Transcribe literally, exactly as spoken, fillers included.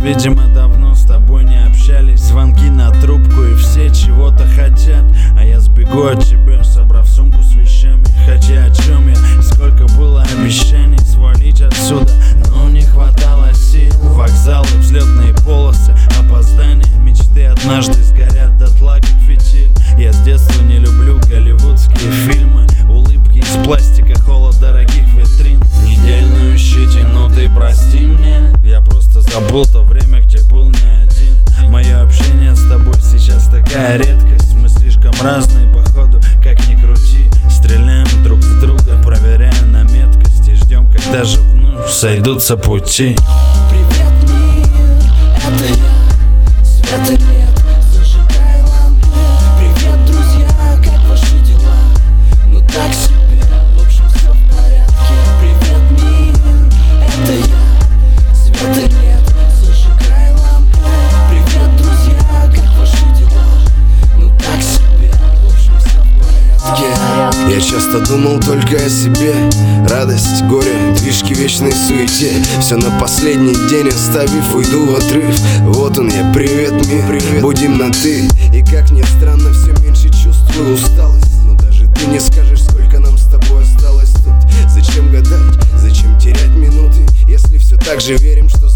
видимо, давно с тобой не общались. Звонки на трубку и все чего-то хотят, а я сбегу от тебя, собрав сумку с вещами. Хотя о чем я, сколько было обещаний свалить отсюда, но не хватало сил. Вокзалы, взлетные полосы, опоздания, мечты однажды сгорят дотла, как фитиль. Я с детства не люблю голливудские фильмы, улыбки из пластика, холод дорогих витрин. Недельную щетину ты прости мне, я просто забыл то время, где был не один. Мое общение с тобой сейчас такая редкость, мы слишком разные походу, как ни крути. Стреляем друг в друга, проверяя на меткость, и ждем, когда же вновь сойдутся пути. Привет, мир, это я, света нет, зажигай лампу. Привет, друзья, как ваши дела? Ну так себе, в общем все в порядке. Привет, мир, это я, света нет, зажигай лампу. Привет, друзья, как ваши дела? Ну так себе, в общем все в порядке. Я часто думал только о себе, радость, горе, движки вечной суете. Все на последний день оставив, уйду в отрыв. Вот он я, привет, мир, привет. Будем на ты. И как ни странно, все меньше чувствую усталость. Но даже ты не скажешь, сколько нам с тобой осталось тут. Зачем гадать, зачем терять минуты, если все так же верим, что